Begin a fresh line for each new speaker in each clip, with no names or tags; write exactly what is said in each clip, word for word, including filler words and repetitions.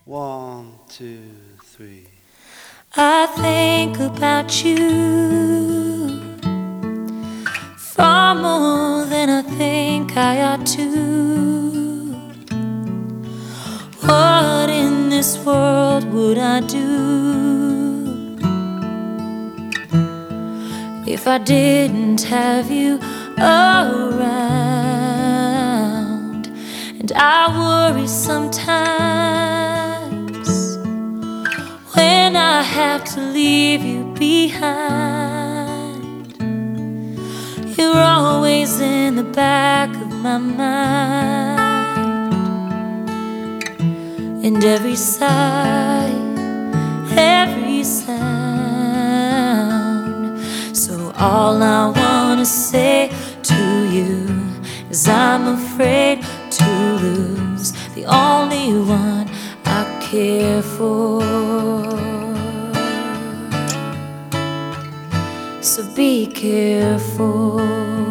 One, two, three.
I think about you far more than I think I ought to. What in this world would I do if I didn't have you around? And I worry sometimes when I have to leave you behind. You're always in the back of my mind, and every sigh, every sound. So all I wanna say to you is I'm afraid to lose the only one I care for. So be careful.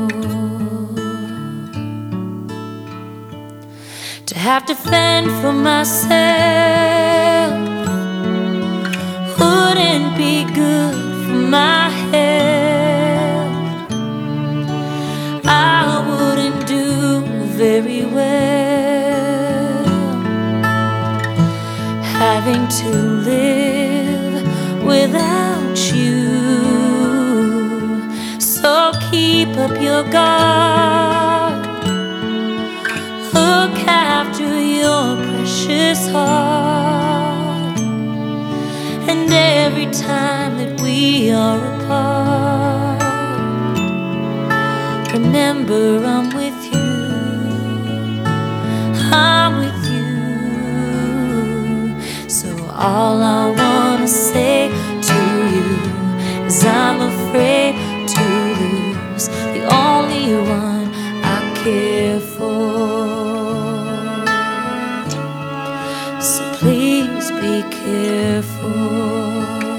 To have to fend for myself wouldn't be good for my health. I wouldn't do very well having to live without you. So keep up your guard, look after your precious heart. And every time that we are apart, remember I'm with you, I'm with you. So all I wanna say to you is I'm afraid to lose the only one I care for. So please be careful.